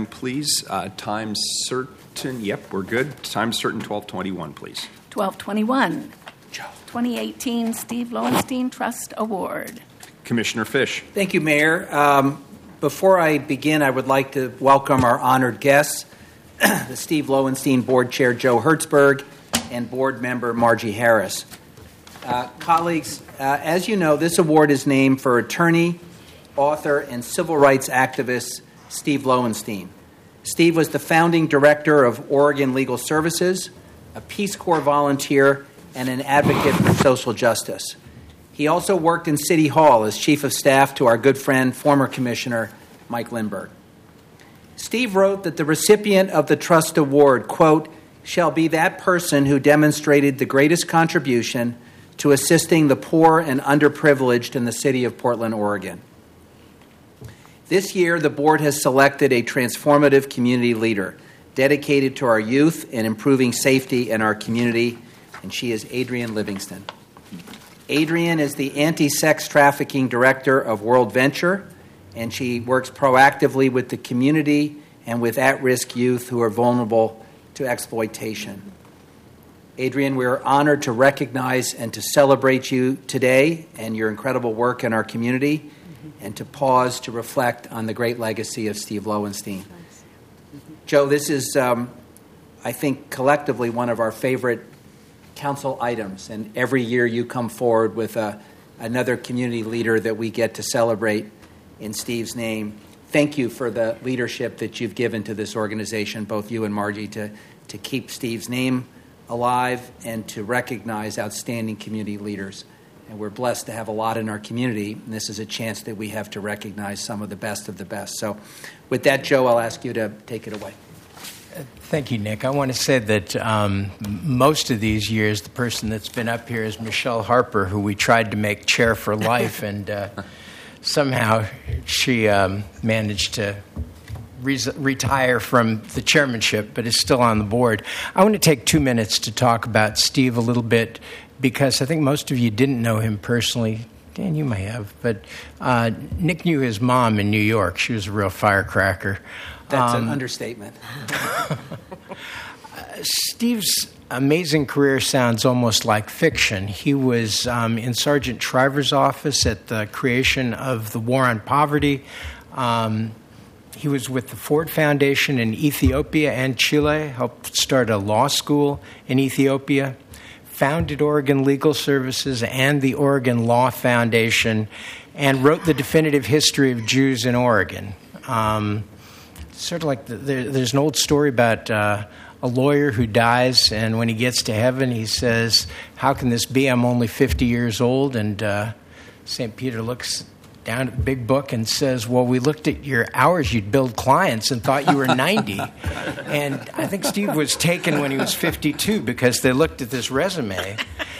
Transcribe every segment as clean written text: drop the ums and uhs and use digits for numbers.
time, please. Time certain. Yep, we're good. Time certain, 12:21, please. 12:21. 2018 Steve Lowenstein Trust Award. Commissioner Fish. Thank you, Mayor. Before I begin, I would like to welcome our honored guests, the Steve Lowenstein Board Chair Joe Hertzberg and Board Member Margie Harris. Colleagues, as you know, this award is named for attorney, author, and civil rights activist Steve Lowenstein. Steve was the founding director of Oregon Legal Services, a Peace Corps volunteer, and an advocate for social justice. He also worked in City Hall as chief of staff to our good friend, former Commissioner Mike Lindberg. Steve wrote that the recipient of the Trust Award, quote, shall be that person who demonstrated the greatest contribution to assisting the poor and underprivileged in the city of Portland, Oregon. This year, the board has selected a transformative community leader dedicated to our youth and improving safety in our community, and she is Adrienne Livingston. Adrienne is the anti-sex trafficking director of World Venture, and she works proactively with the community and with at-risk youth who are vulnerable to exploitation. Adrienne, we are honored to recognize and to celebrate you today and your incredible work in our community, and to pause to reflect on the great legacy of Steve Lowenstein. Joe, this is, I think, collectively one of our favorite council items, and every year you come forward with another community leader that we get to celebrate in Steve's name. Thank you for the leadership that you've given to this organization, both you and Margie, to keep Steve's name alive and to recognize outstanding community leaders. And we're blessed to have a lot in our community, and this is a chance that we have to recognize some of the best of the best. So with that, Joe, I'll ask you to take it away. Thank you, Nick. I want to say that most of these years, the person that's been up here is Michelle Harper, who we tried to make chair for life, and somehow she managed to retire from the chairmanship, but is still on the board. I want to take 2 minutes to talk about Steve a little bit, because I think most of you didn't know him personally. Dan, you may have, but Nick knew his mom in New York. She was a real firecracker. That's an understatement. Steve's amazing career sounds almost like fiction. He was in Sergeant Shriver's office at the creation of the War on Poverty. He was with the Ford Foundation in Ethiopia and Chile, helped start a law school in Ethiopia, founded Oregon Legal Services and the Oregon Law Foundation, and wrote the definitive history of Jews in Oregon. Sort of like there's an old story about a lawyer who dies, and when he gets to heaven, he says, "How can this be? I'm only 50 years old." And St. Peter looks down at the big book and says, "Well, we looked at your hours you'd billed clients and thought you were 90. And I think Steve was taken when he was 52 because they looked at this resume.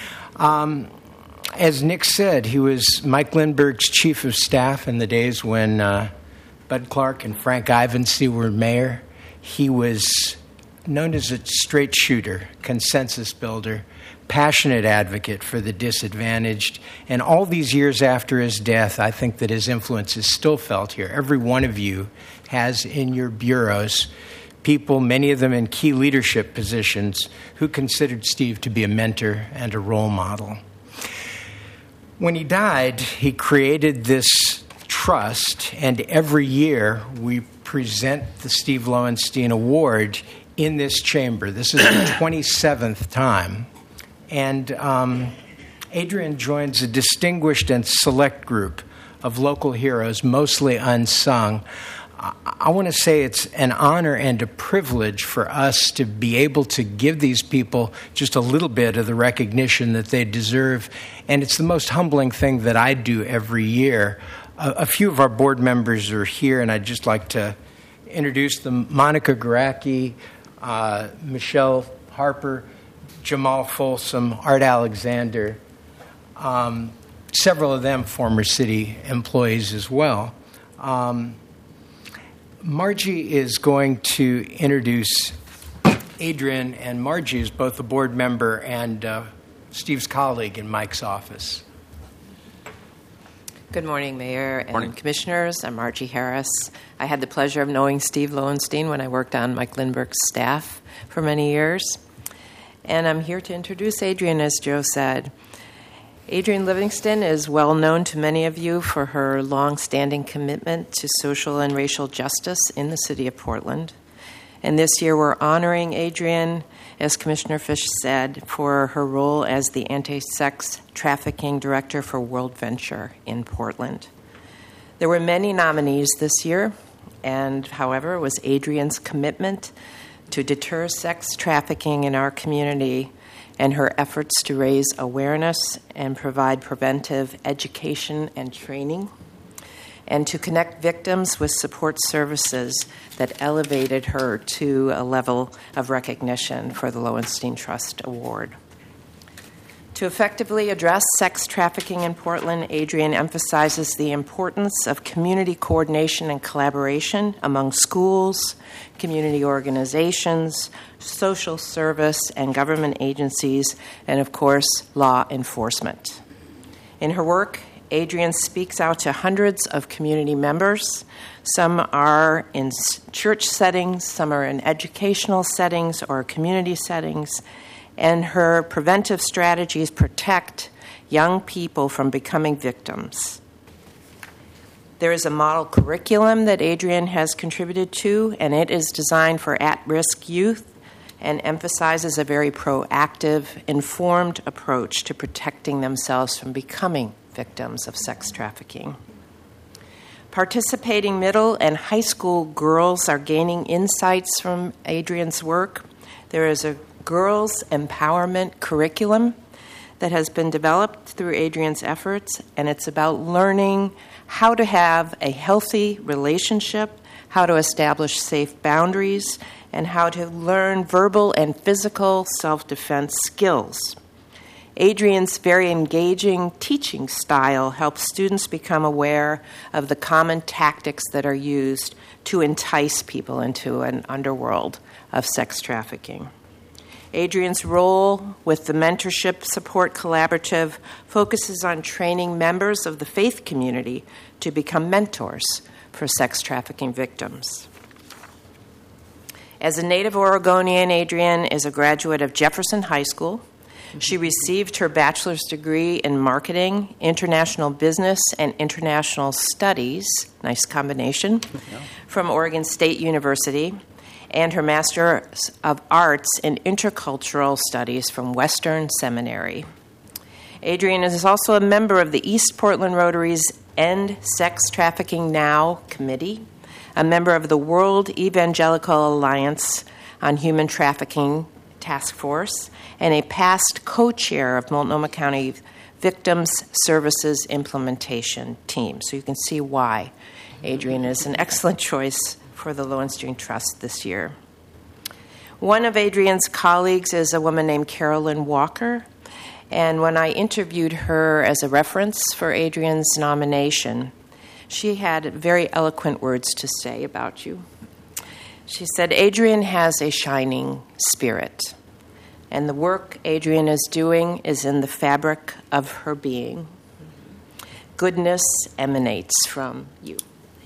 As Nick said, he was Mike Lindberg's chief of staff in the days when Bud Clark and Frank Ivensey were mayor. He was known as a straight shooter, consensus builder, passionate advocate for the disadvantaged. And all these years after his death, I think that his influence is still felt here. Every one of you has in your bureaus people, many of them in key leadership positions, who considered Steve to be a mentor and a role model. When he died, he created this trust, and every year we present the Steve Lowenstein Award in this chamber. This is the 27th time. And Adrienne joins a distinguished and select group of local heroes, mostly unsung. I want to say it's an honor and a privilege for us to be able to give these people just a little bit of the recognition that they deserve. And it's the most humbling thing that I do every year. A few of our board members are here, and I'd just like to introduce them. Monica Garacki, Michelle Harper, Jamal Folsom, Art Alexander, several of them former city employees as well. Margie is going to introduce Adrienne, and Margie is both a board member and Steve's colleague in Mike's office. Good morning, Mayor and Morning. Commissioners. I'm Margie Harris. I had the pleasure of knowing Steve Lowenstein when I worked on Mike Lindbergh's staff for many years. And I'm here to introduce Adrienne, as Joe said. Adrienne Livingston is well known to many of you for her long-standing commitment to social and racial justice in the city of Portland. And this year we're honoring Adrienne, as Commissioner Fish said, for her role as the anti-sex trafficking director for World Venture in Portland. There were many nominees this year, and however, it was Adrienne's commitment to deter sex trafficking in our community and her efforts to raise awareness and provide preventive education and training, and to connect victims with support services that elevated her to a level of recognition for the Lowenstein Trust Award. To effectively address sex trafficking in Portland, Adrienne emphasizes the importance of community coordination and collaboration among schools, community organizations, social service and government agencies, and of course, law enforcement. In her work, Adrienne speaks out to hundreds of community members. Some are in church settings, some are in educational settings or community settings, and her preventive strategies protect young people from becoming victims. There is a model curriculum that Adrienne has contributed to, and it is designed for at-risk youth and emphasizes a very proactive, informed approach to protecting themselves from becoming victims of sex trafficking. Participating middle and high school girls are gaining insights from Adrienne's work. There is a girls' empowerment curriculum that has been developed through Adrienne's efforts, and it's about learning how to have a healthy relationship, how to establish safe boundaries, and how to learn verbal and physical self-defense skills. Adrienne's very engaging teaching style helps students become aware of the common tactics that are used to entice people into an underworld of sex trafficking. Adrienne's role with the Mentorship Support Collaborative focuses on training members of the faith community to become mentors for sex trafficking victims. As a native Oregonian, Adrienne is a graduate of Jefferson High School. She received her bachelor's degree in marketing, international business, and international studies, nice combination, from Oregon State University, and her Master of Arts in Intercultural Studies from Western Seminary. Adrienne is also a member of the East Portland Rotary's End Sex Trafficking Now Committee, a member of the World Evangelical Alliance on Human Trafficking Task Force, and a past co-chair of Multnomah County Victims Services Implementation Team. So you can see why Adrienne is an excellent choice for the Lowenstein Trust this year. One of Adrienne's colleagues is a woman named Carolyn Walker, and when I interviewed her as a reference for Adrienne's nomination, she had very eloquent words to say about you. She said, Adrienne has a shining spirit, and the work Adrienne is doing is in the fabric of her being. Goodness emanates from you.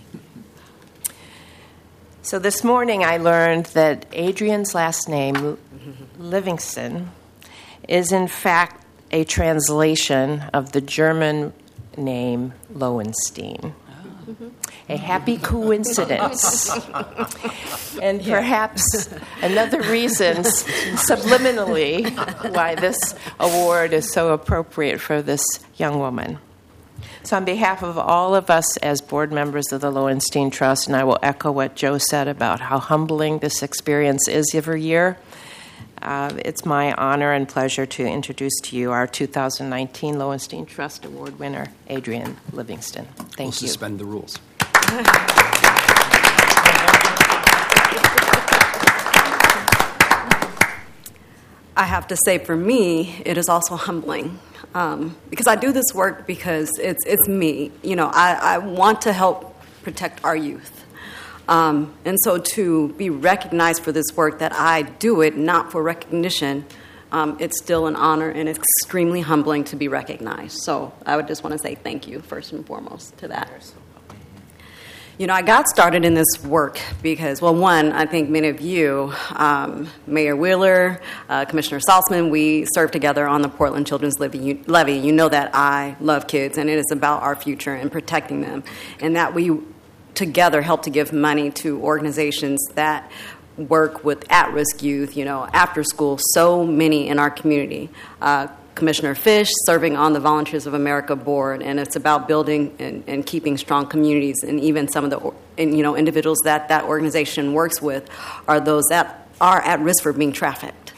So this morning I learned that Adrienne's last name, Livingston, is in fact a translation of the German name Lowenstein. A happy coincidence. And perhaps another reason, subliminally, why this award is so appropriate for this young woman. So on behalf of all of us as board members of the Lowenstein Trust, and I will echo what Joe said about how humbling this experience is every year, it's my honor and pleasure to introduce to you our 2019 Lowenstein Trust Award winner, Adrienne Livingston. Thank you. We'll suspend the rules. I have to say, for me, it is also humbling because I do this work because it's me. You know, I want to help protect our youth. And so to be recognized for this work, that I do it not for recognition, it's still an honor and it's extremely humbling to be recognized. So I would just want to say thank you, first and foremost, to that. I got started in this work because, well, one, I think many of you, Mayor Wheeler, Commissioner Saltzman, we served together on the Portland Children's Levy. You know that I love kids, and it is about our future and protecting them, and that we together help to give money to organizations that work with at-risk youth, after school, so many in our community. Commissioner Fish serving on the Volunteers of America board, and it's about building and keeping strong communities. And even some of the individuals that organization works with are those that are at risk for being trafficked.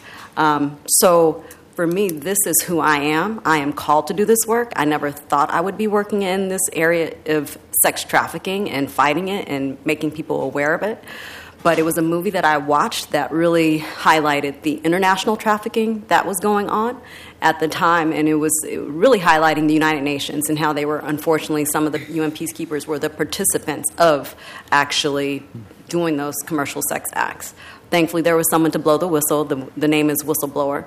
So for me, this is who I am. I am called to do this work. I never thought I would be working in this area of sex trafficking and fighting it and making people aware of it. But it was a movie that I watched that really highlighted the international trafficking that was going on at the time, and it was really highlighting the United Nations and how they were, unfortunately, some of the UN peacekeepers were the participants of actually doing those commercial sex acts. Thankfully, there was someone to blow the whistle. The name is Whistleblower.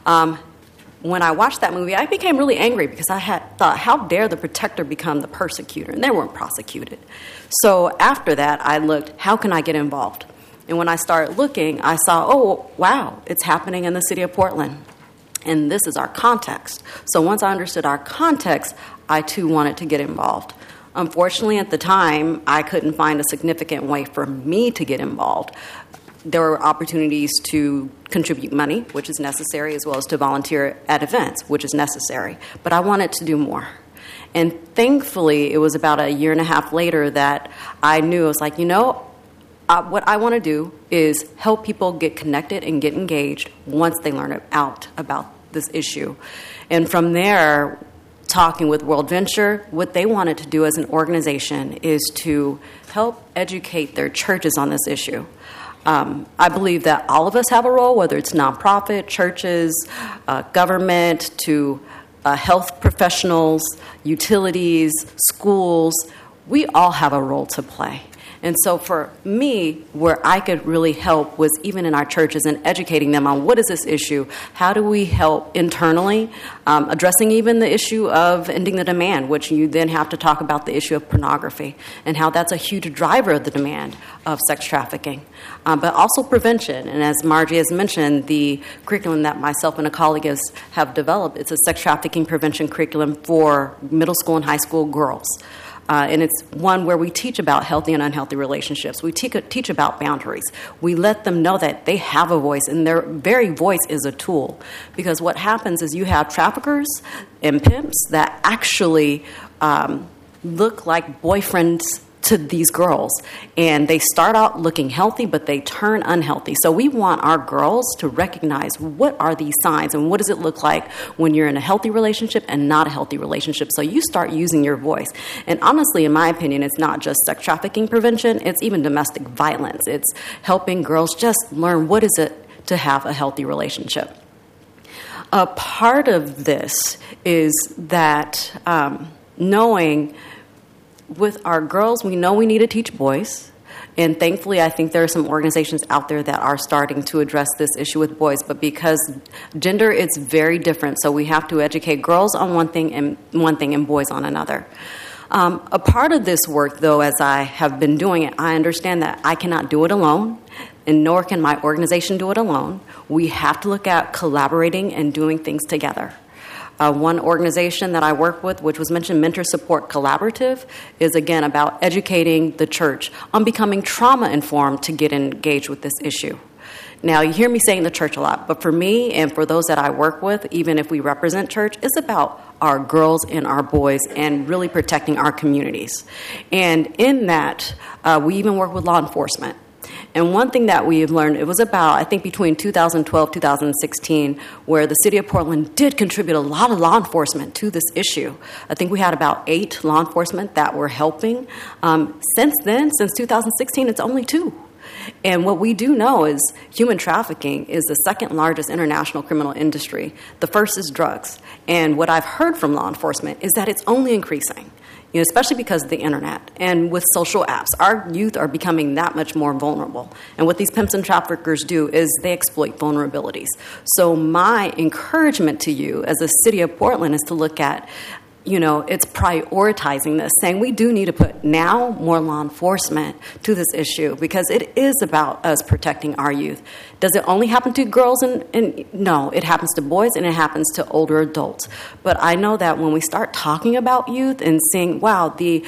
When I watched that movie, I became really angry because I had thought, how dare the protector become the persecutor? And they weren't prosecuted. So after that, I looked, how can I get involved? And when I started looking, I saw, oh, wow, it's happening in the city of Portland. And this is our context. So once I understood our context, I too wanted to get involved. Unfortunately, at the time, I couldn't find a significant way for me to get involved. There were opportunities to contribute money, which is necessary, as well as to volunteer at events, which is necessary. But I wanted to do more. And thankfully, it was about a year and a half later that I knew, I was like, what I want to do is help people get connected and get engaged once they learn out about this issue. And from there, talking with World Venture, what they wanted to do as an organization is to help educate their churches on this issue. I believe that all of us have a role, whether it's nonprofit, churches, government, to health professionals, utilities, schools. We all have a role to play. And so for me, where I could really help was even in our churches and educating them on what is this issue, how do we help internally, addressing even the issue of ending the demand, which you then have to talk about the issue of pornography and how that's a huge driver of the demand of sex trafficking, but also prevention. And as Margie has mentioned, the curriculum that myself and a colleague have developed, it's a sex trafficking prevention curriculum for middle school and high school girls. And it's one where we teach about healthy and unhealthy relationships. We teach about boundaries. We let them know that they have a voice, and their very voice is a tool. Because what happens is you have traffickers and pimps that actually look like boyfriends to these girls, and they start out looking healthy, but they turn unhealthy. So we want our girls to recognize what are these signs and what does it look like when you're in a healthy relationship and not a healthy relationship. So you start using your voice. And honestly, in my opinion, it's not just sex trafficking prevention, it's even domestic violence. It's helping girls just learn what is it to have a healthy relationship. A part of this is that knowing with our girls, we know we need to teach boys. And thankfully, I think there are some organizations out there that are starting to address this issue with boys. But because gender, it's very different. So we have to educate girls on one thing and boys on another. A part of this work, though, as I have been doing it, I understand that I cannot do it alone, and nor can my organization do it alone. We have to look at collaborating and doing things together. One organization that I work with, which was mentioned, Mentor Support Collaborative, is again about educating the church on becoming trauma-informed to get engaged with this issue. Now, you hear me saying the church a lot, but for me and for those that I work with, even if we represent church, it's about our girls and our boys and really protecting our communities. And in that, we even work with law enforcement. And one thing that we have learned, it was about, I think, between 2012, 2016, where the city of Portland did contribute a lot of law enforcement to this issue. I think we had about 8 law enforcement that were helping. Since then, since 2016, it's only 2. And what we do know is human trafficking is the second largest international criminal industry. The first is drugs. And what I've heard from law enforcement is that it's only increasing. especially because of the internet and with social apps. Our youth are becoming that much more vulnerable. And what these pimps and traffickers do is they exploit vulnerabilities. So my encouragement to you as a city of Portland is to look at, it's prioritizing this, saying we do need to put now more law enforcement to this issue because it is about us protecting our youth. Does it only happen to girls? And no, it happens to boys and it happens to older adults. But I know that when we start talking about youth and seeing, wow, the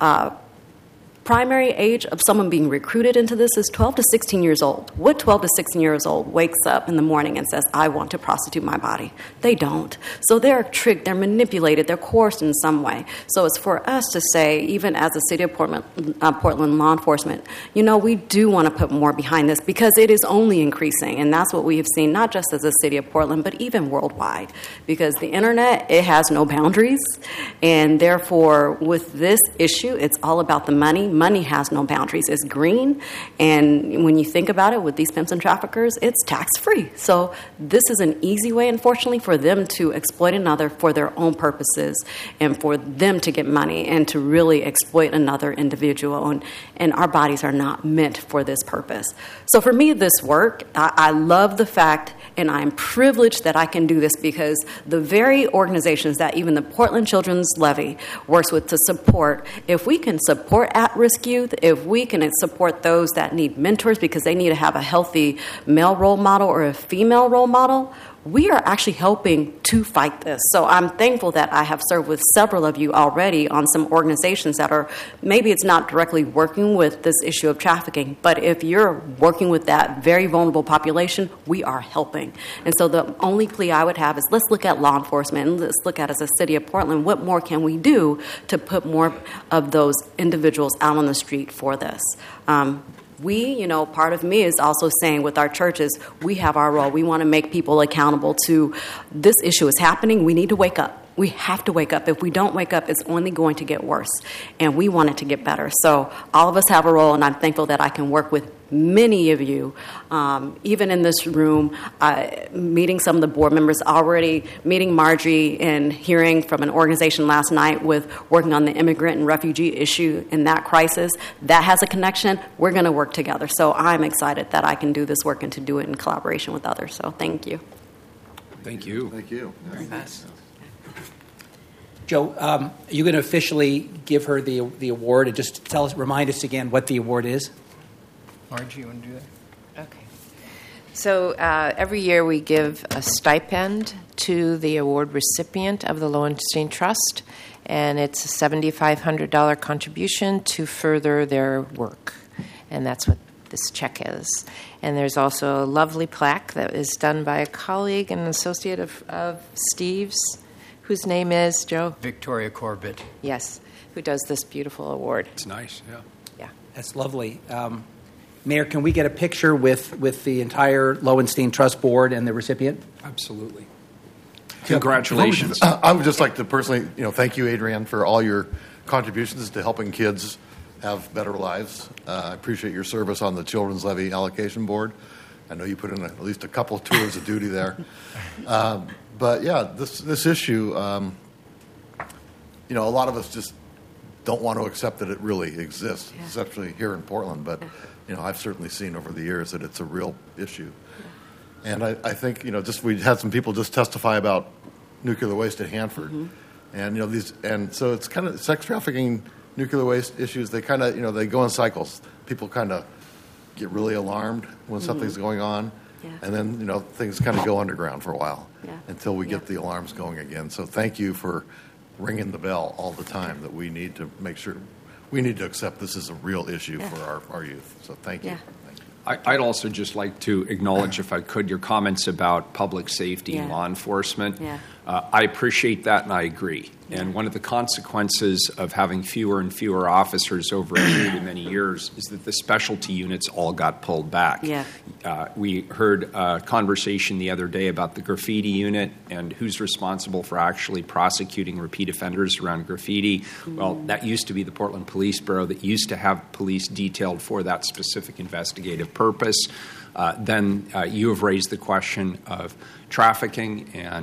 primary age of someone being recruited into this is 12 to 16 years old. What 12 to 16 years old wakes up in the morning and says, I want to prostitute my body? They don't. So they're tricked, they're manipulated, they're coerced in some way. So it's for us to say, even as a city of Portland law enforcement, we do want to put more behind this because it is only increasing. And that's what we have seen, not just as a city of Portland, but even worldwide. Because the internet, it has no boundaries. And therefore, with this issue, it's all about the money. Money has no boundaries. It's green. And when you think about it, with these pimps and traffickers, it's tax-free. So this is an easy way, unfortunately, for them to exploit another for their own purposes and for them to get money and to really exploit another individual. And our bodies are not meant for this purpose. So for me, this work, I love the fact, and I'm privileged that I can do this because the very organizations that even the Portland Children's Levy works with to support, if we can support at-risk youth, if we can support those that need mentors because they need to have a healthy male role model or a female role model, we are actually helping to fight this. So I'm thankful that I have served with several of you already on some organizations that are, maybe it's not directly working with this issue of trafficking, but if you're working with that very vulnerable population, we are helping. And so the only plea I would have is let's look at law enforcement and let's look at, as a city of Portland, what more can we do to put more of those individuals out on the street for this? Part of me is also saying with our churches, we have our role. We want to make people accountable to this issue is happening. We need to wake up. We have to wake up. If we don't wake up, it's only going to get worse. And we want it to get better. So all of us have a role, and I'm thankful that I can work with many of you, even in this room, meeting some of the board members, already meeting Margie and hearing from an organization last night with working on the immigrant and refugee issue in that crisis. That has a connection. We're going to work together. So I'm excited that I can do this work and to do it in collaboration with others. So thank you. Thank you. Thank you. Very nice. Joe, are you going to officially give her the award and just remind us again what the award is? Margie, you want to do that? Okay. So every year we give a stipend to the award recipient of the Lowenstein Trust, and it's a $7,500 contribution to further their work. And that's what this check is. And there's also a lovely plaque that is done by a colleague and an associate of Steve's, whose name is, Joe? Victoria Corbett. Yes, who does this beautiful award. It's nice, yeah. Yeah. That's lovely. Mayor, can we get a picture with the entire Lowenstein Trust Board and the recipient? Absolutely. Congratulations. I would just like to personally, thank you, Adrienne, for all your contributions to helping kids have better lives. I appreciate your service on the Children's Levy Allocation Board. I know you put in at least a couple of tours of duty there. But yeah, this issue, a lot of us just don't want to accept that it really exists, especially here in Portland. But I've certainly seen over the years that it's a real issue. And I think we had some people just testify about nuclear waste at Hanford, and so it's kind of sex trafficking, nuclear waste issues. They kind of they go in cycles. People kind of get really alarmed when something's going on. Yeah. And then, things kind of go underground for a while until we get the alarms going again. So thank you for ringing the bell all the time that we need to make sure, we need to accept this is a real issue for our youth. So thank you. Yeah. I'd also just like to acknowledge, if I could, your comments about public safety and law enforcement. Yeah. I appreciate that, and I agree. Yeah. And one of the consequences of having fewer and fewer officers over a period of many years is that the specialty units all got pulled back. Yeah. We heard a conversation the other day about the graffiti unit and who's responsible for actually prosecuting repeat offenders around graffiti. Mm-hmm. Well, that used to be the Portland Police Bureau that used to have police detailed for that specific investigative purpose. Then you have raised the question of trafficking and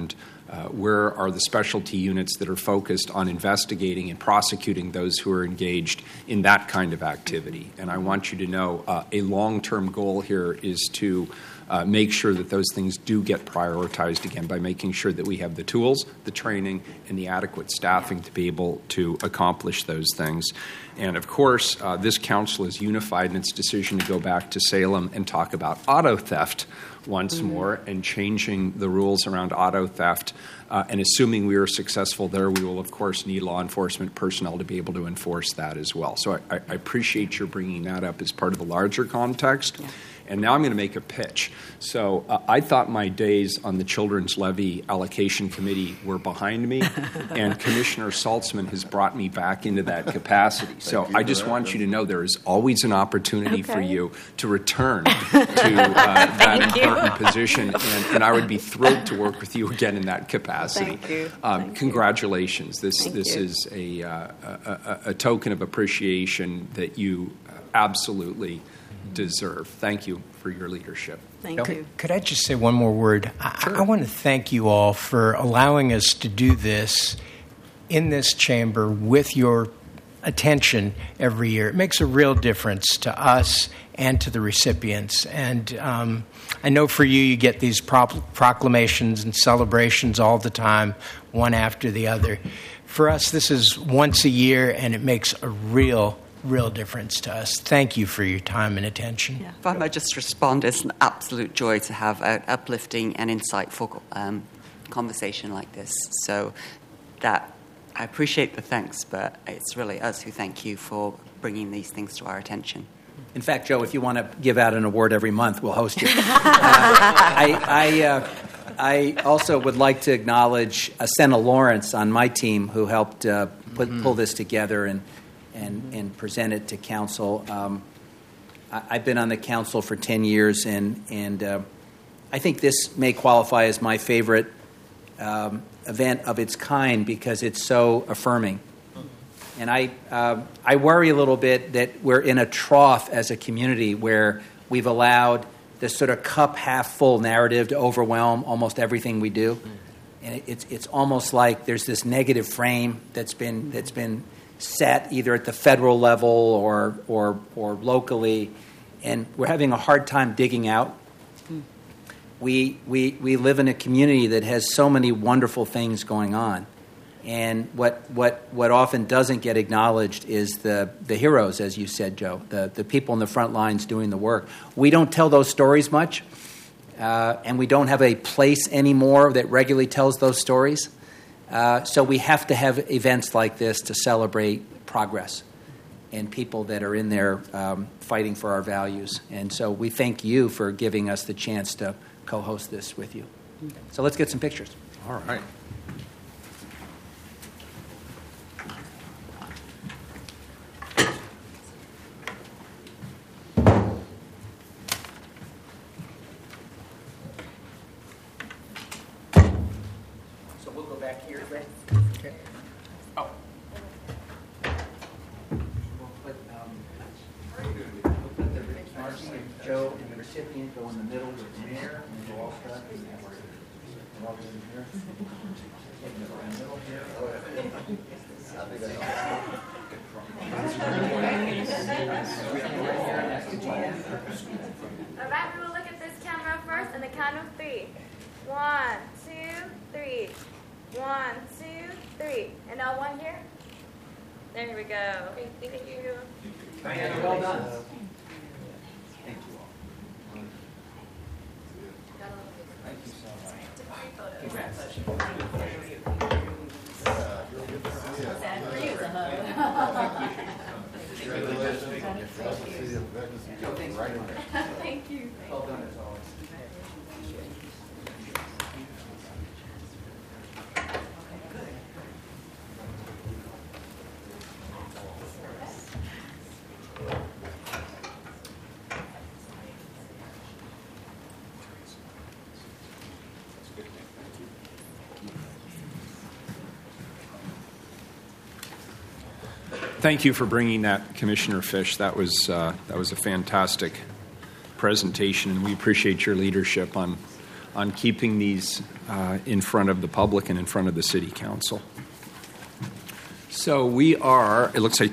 Where are the specialty units that are focused on investigating and prosecuting those who are engaged in that kind of activity? And I want you to know a long-term goal here is to make sure that those things do get prioritized again by making sure that we have the tools, the training, and the adequate staffing to be able to accomplish those things. And, of course, this council is unified in its decision to go back to Salem and talk about auto theft once more and changing the rules around auto theft. And assuming we are successful there, we will, of course, need law enforcement personnel to be able to enforce that as well. So I appreciate your bringing that up as part of the larger context. Yeah. And now I'm going to make a pitch. So I thought my days on the Children's Levy Allocation Committee were behind me, and Commissioner Saltzman has brought me back into that capacity. So I just want you to know there is always an opportunity for you to return to that important position, and I would be thrilled to work with you again in that capacity. Thank you. Congratulations. This is a token of appreciation that you absolutely deserve. Thank you for your leadership. Thank you. Could I just say one more word? Sure. I want to thank you all for allowing us to do this in this chamber with your attention every year. It makes a real difference to us and to the recipients. And I know for you, you get these proclamations and celebrations all the time, one after the other. For us, this is once a year, and it makes a real difference to us. Thank you for your time and attention. Yeah. If I might just respond, it's an absolute joy to have an uplifting and insightful conversation like this. So that I appreciate the thanks, but it's really us who thank you for bringing these things to our attention. In fact, Joe, if you want to give out an award every month, we'll host you. I also would like to acknowledge Senna Lawrence on my team who helped pull this together and present it to council. I've been on the council for 10 years, and I think this may qualify as my favorite event of its kind because it's so affirming. And I worry a little bit that we're in a trough as a community where we've allowed this sort of cup half full narrative to overwhelm almost everything we do. And it's almost like there's this negative frame that's been set either at the federal level or locally, and we're having a hard time digging out. We live in a community that has so many wonderful things going on, and what often doesn't get acknowledged is the heroes, as you said, Joe, the people in the front lines doing the work. We don't tell those stories much, and we don't have a place anymore that regularly tells those stories. So we have to have events like this to celebrate progress and people that are in there fighting for our values. And so we thank you for giving us the chance to co-host this with you. So let's get some pictures. All right. Back here, Ray. Okay. Oh. We'll put Joe and the recipient go in the middle with the mayor, and we'll all start. And all go in here. In the middle here. All right, we will look at this camera first on the count of 3. 1, 2, 3. 1, 2, 3. And now one here. There we go. Thank you. Well done. Thank you all. Thank you so much. Congratulations. Thank you. Well done as always. Thank you for bringing that, Commissioner Fish. That was a fantastic presentation, and we appreciate your leadership on on keeping these in front of the public and in front of the City Council. So we are, it looks like